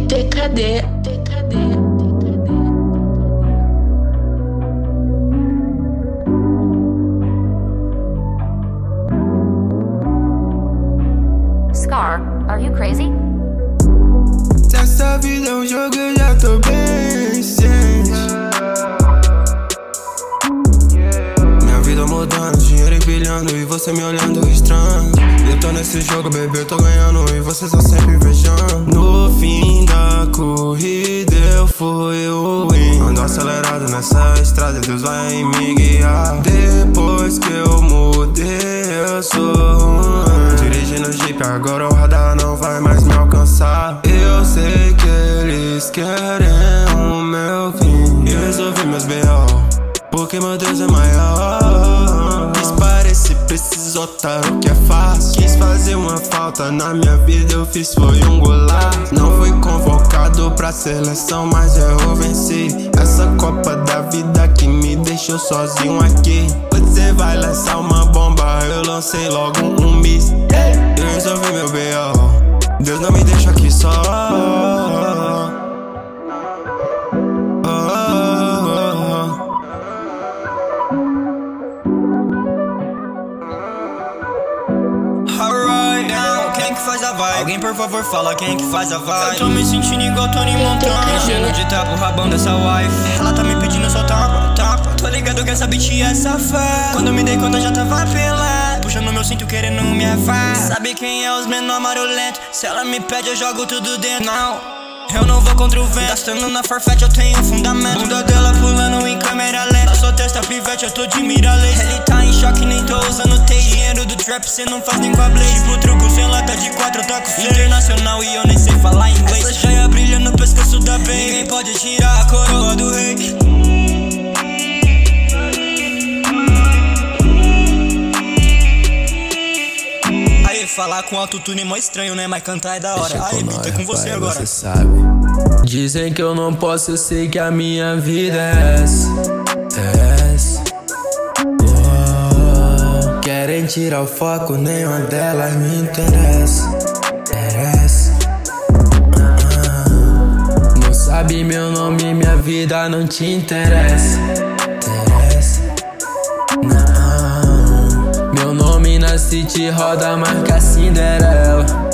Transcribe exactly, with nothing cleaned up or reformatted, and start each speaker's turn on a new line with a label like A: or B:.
A: T K D.
B: Scar, are you crazy?
C: Se essa vida é um jogo, eu já tô bem ciente. Minha vida mudando, dinheiro empilhando e você me olhando estranho. Eu tô nesse jogo, bebê, eu tô ganhando e você só sempre invejando. No fim da corrida eu fui o win. Ando acelerado nessa estrada, Deus vai me guiar. Depois que eu mudei, eu sou ruim. Dirigindo Jeep, agora o radar não vai mais me alcançar. Eu sei que eles querem o meu fim. Eu resolvi meus B O, porque meu Deus é maior. Quis parecer preciso, otário, que é fácil. Quis fazer uma falta na minha vida, eu fiz foi um golaço. Não fui convocado pra seleção, mas eu venci essa Copa da Vida que me deixou sozinho aqui. Você vai lançar uma bomba, eu lancei logo um miss. Eu resolvi meu B O, Deus não me deixa aqui só.
D: Faz a vibe. Alguém por favor fala quem que faz a vibe. Eu tô me sentindo igual Tony Montana, enchendo de tapa o rabão dessa wife. Ela tá me pedindo só tapa, tapa. Tô ligado que essa bitch é safada. Quando eu me dei conta já tava pelado, puxando meu cinto querendo me avar. Sabe quem é os menor marulento? Se ela me pede eu jogo tudo dentro. Não, eu não vou contra o vento. Gastando na Farfetch eu tenho fundamento. Bunda dela pulando em câmera lenta. Na sua testa pivete eu tô de miralete. Ele tá em choque, nem tô usando T. Dinheiro do trap cê não faz nem com a Blaze. Tipo truco sem lata de quatro, eu taco seis. Internacional e eu nem sei falar inglês. Essa joia brilha no pescoço da Baby. Ninguém pode tirar a coroa do rei. Aí falar com autotune é mó estranho, né? Mas cantar é da hora. Aí, Bita, é com você agora.
C: Você sabe. Dizem que eu não posso, eu sei que a minha vida é essa. É essa. Oh, querem tirar o foco, nenhuma delas me interessa. Interessa. Uh-uh. Não sabe meu nome, minha vida não te interessa. Interessa. Não. Meu nome na City roda, marca Cinderela.